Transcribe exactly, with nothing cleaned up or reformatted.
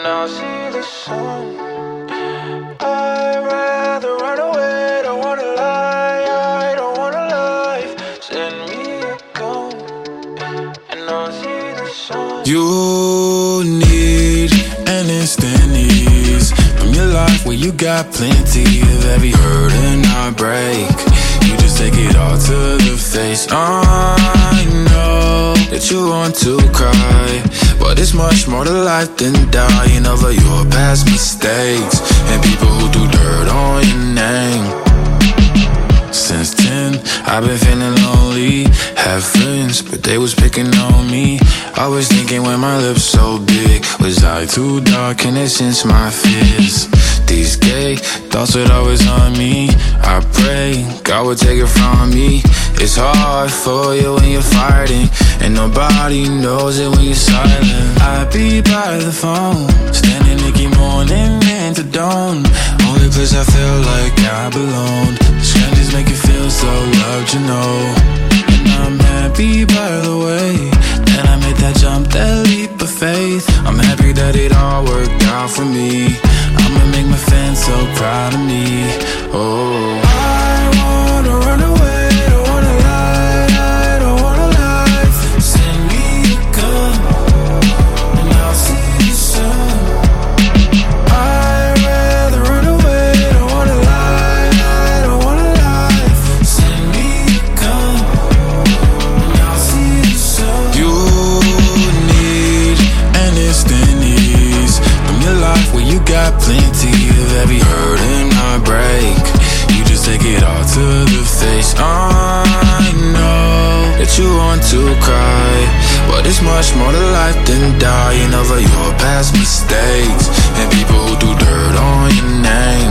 I'll see the sun. I'd rather run away, don't wanna lie, I don't want a life. Send me a gun, and I'll see the sun. You need an instant ease from your life where you got plenty of every hurt and heartbreak. You just take it all to the face. I know that you want to cry, but it's much more to life than dying over your past mistakes and people who do dirt on your name. Since ten, I've been feeling lonely. Had friends, but they was picking on me. I was thinking when my lips so big, was I too dark and it since my fears? These gay thoughts would always on me. I pray God would take it from me. It's hard for you when you're fighting, and nobody knows it when you're silent. I be by the phone, standing Nicky morning into dawn. Only place I feel like I belong. Strangers make you feel so loved, you know. And I'm happy by the way that I made that jump, that leap of faith. I'm happy that it all worked out for me. I'ma make my fans so proud of me. Oh, I wanna run away, don't wanna lie, I don't want a life. Send me a gun, and I'll see the sun. I'd rather run away, don't wanna lie, I don't want a life. Send me a gun, and I'll see the sun. You need an instant ease from your life where you got plenty of every hurt and heartbreak. You just take it all to the face. I know that you want to cry, but it's much more to life than dying over your past mistakes and people who do dirt on your name.